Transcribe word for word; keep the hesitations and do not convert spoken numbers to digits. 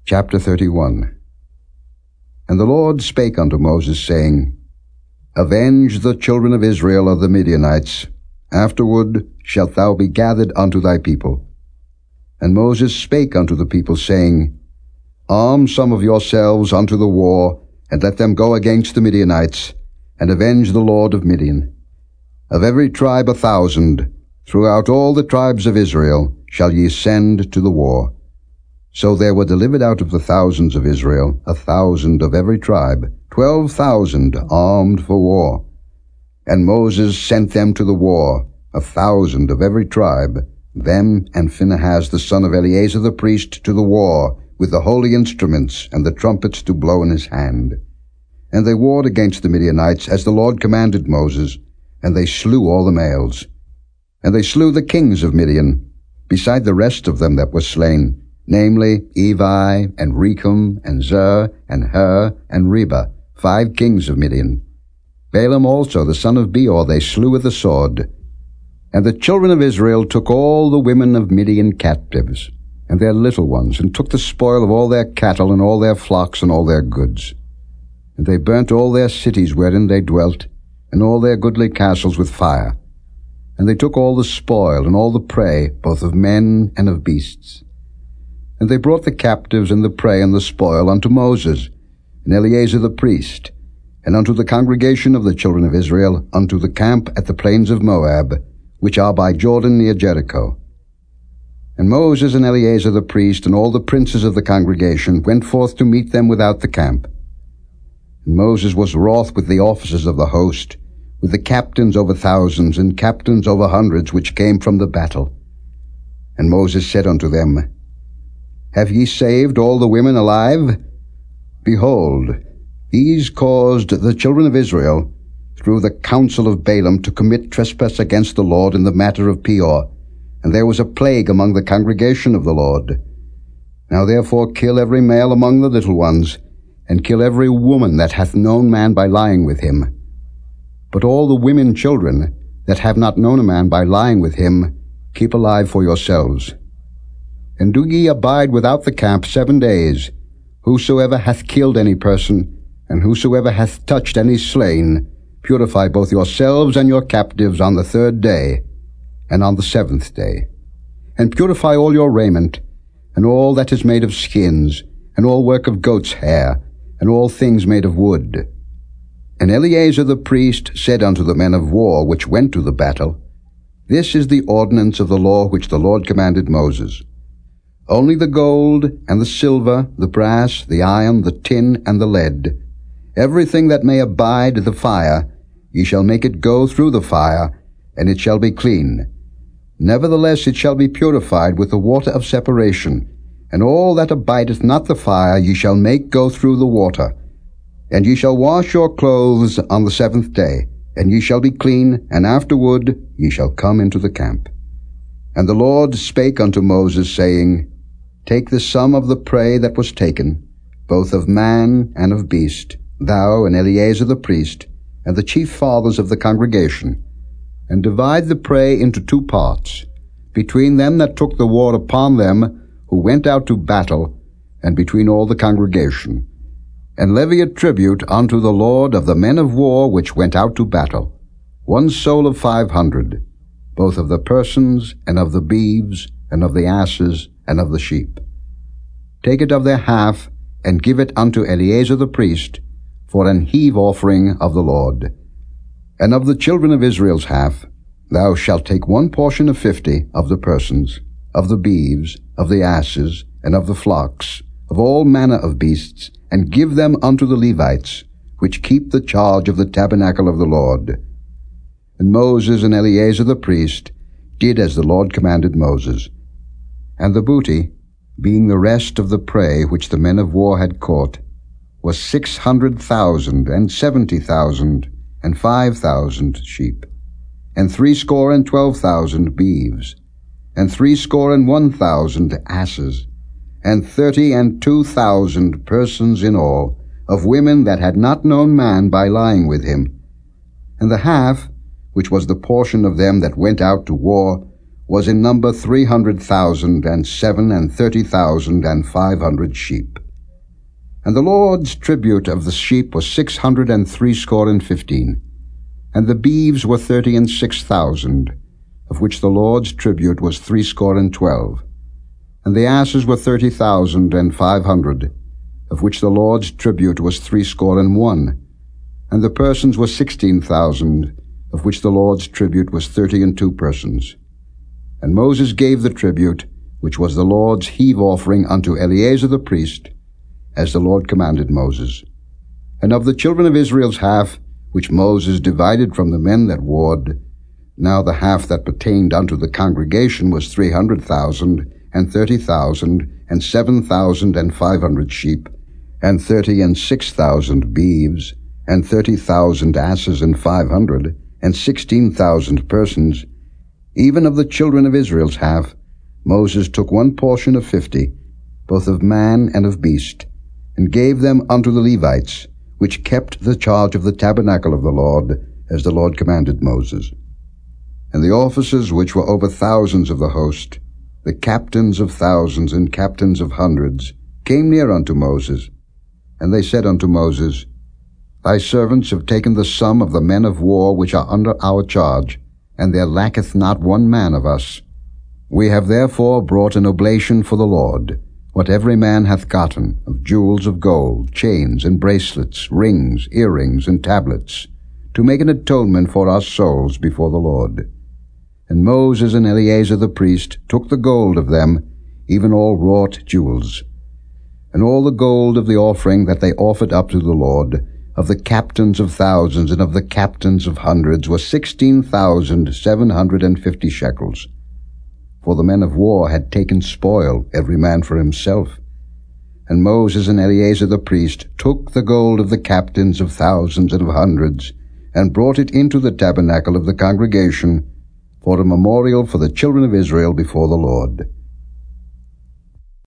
Chapter thirty-one. And the Lord spake unto Moses, saying, Avenge the children of Israel of the Midianites. Afterward shalt thou be gathered unto thy people. And Moses spake unto the people, saying, Arm some of yourselves unto the war, and let them go against the Midianites, and avenge the Lord of Midian. Of every tribe a thousand, throughout all the tribes of Israel, shall ye send to the war. So there were delivered out of the thousands of Israel a thousand of every tribe, twelve thousand armed for war. And Moses sent them to the war, a thousand of every tribe, them and Phinehas the son of Eleazar the priest to the war, with the holy instruments and the trumpets to blow in his hand. And they warred against the Midianites, as the Lord commanded Moses, and they slew all the males. And they slew the kings of Midian, beside the rest of them that were slain, namely Evi, and Rechem, and Zur, and Hur, and Reba, five kings of Midian. Balaam also the son of Beor they slew with the sword. And the children of Israel took all the women of Midian captives, and their little ones, and took the spoil of all their cattle, and all their flocks, and all their goods. And they burnt all their cities wherein they dwelt, and all their goodly castles with fire. And they took all the spoil, and all the prey, both of men and of beasts. And they brought the captives and the prey and the spoil unto Moses, and Eleazar the priest, and unto the congregation of the children of Israel, unto the camp at the plains of Moab, which are by Jordan near Jericho. And Moses and Eleazar the priest, and all the princes of the congregation, went forth to meet them without the camp. And Moses was wroth with the officers of the host, with the captains over thousands, and captains over hundreds, which came from the battle. And Moses said unto them, Have ye saved all the women alive? Behold, these caused the children of Israel, through the counsel of Balaam, to commit trespass against the Lord in the matter of Peor, and there was a plague among the congregation of the Lord. Now therefore kill every male among the little ones, and kill every woman that hath known man by lying with him. But all the women children that have not known a man by lying with him, keep alive for yourselves. And do ye abide without the camp seven days. Whosoever hath killed any person, and whosoever hath touched any slain, purify both yourselves and your captives on the third day, and on the seventh day. And purify all your raiment, and all that is made of skins, and all work of goat's hair, and all things made of wood. And Eleazar the priest said unto the men of war which went to the battle, This is the ordinance of the law which the Lord commanded Moses. Only the gold, and the silver, the brass, the iron, the tin, and the lead, everything that may abide the fire, ye shall make it go through the fire, and it shall be clean. Nevertheless it shall be purified with the water of separation, and all that abideth not the fire ye shall make go through the water. And ye shall wash your clothes on the seventh day, and ye shall be clean, and afterward ye shall come into the camp. And the Lord spake unto Moses, saying, Take the sum of the prey that was taken, both of man and of beast, thou and Eleazar the priest, and the chief fathers of the congregation, and divide the prey into two parts, between them that took the war upon them, who went out to battle, and between all the congregation. And levy a tribute unto the Lord of the men of war which went out to battle, one soul of five hundred, both of the persons, and of the beeves, and of the asses, and of the sheep. Take it of their half, and give it unto Eleazar the priest, for an heave offering of the Lord. And of the children of Israel's half, thou shalt take one portion of fifty of the persons, of the beeves, of the asses, and of the flocks, of all manner of beasts, and give them unto the Levites, which keep the charge of the tabernacle of the Lord. And Moses and Eleazar the priest did as the Lord commanded Moses. And the booty, being the rest of the prey which the men of war had caught, was six hundred thousand, and seventy thousand, and five thousand sheep, and threescore and twelve thousand beeves, and threescore and one thousand asses, and thirty and two thousand persons in all, of women that had not known man by lying with him. And the half, which was the portion of them that went out to war, was in number three hundred thousand, and seven and thirty thousand and five hundred sheep. And the Lord's tribute of the sheep was six hundred and threescore and fifteen, and the beeves were thirty and six thousand, of which the Lord's tribute was threescore and twelve. And the asses were thirty thousand and five hundred, of which the Lord's tribute was threescore and one. And the persons were sixteen thousand, of which the Lord's tribute was thirty and two persons. And Moses gave the tribute, which was the Lord's heave offering, unto Eleazar the priest, as the Lord commanded Moses. And of the children of Israel's half, which Moses divided from the men that warred, now the half that pertained unto the congregation was three hundred thousand, and thirty thousand, and seven thousand and five hundred sheep, and thirty and six thousand beeves, and thirty thousand asses and five hundred, and sixteen thousand persons. Even of the children of Israel's half, Moses took one portion of fifty, both of man and of beast, and gave them unto the Levites, which kept the charge of the tabernacle of the Lord, as the Lord commanded Moses. And the officers which were over thousands of the host, the captains of thousands and captains of hundreds, came near unto Moses. And they said unto Moses, Thy servants have taken the sum of the men of war which are under our charge, and there lacketh not one man of us. We have therefore brought an oblation for the Lord, what every man hath gotten, of jewels of gold, chains and bracelets, rings, earrings, and tablets, to make an atonement for our souls before the Lord. And Moses and Eleazar the priest took the gold of them, even all wrought jewels, and all the gold of the offering that they offered up to the Lord, of the captains of thousands and of the captains of hundreds, was sixteen thousand seven hundred and fifty shekels. For the men of war had taken spoil, every man for himself. And Moses and Eleazar the priest took the gold of the captains of thousands and of hundreds, and brought it into the tabernacle of the congregation, for a memorial for the children of Israel before the Lord.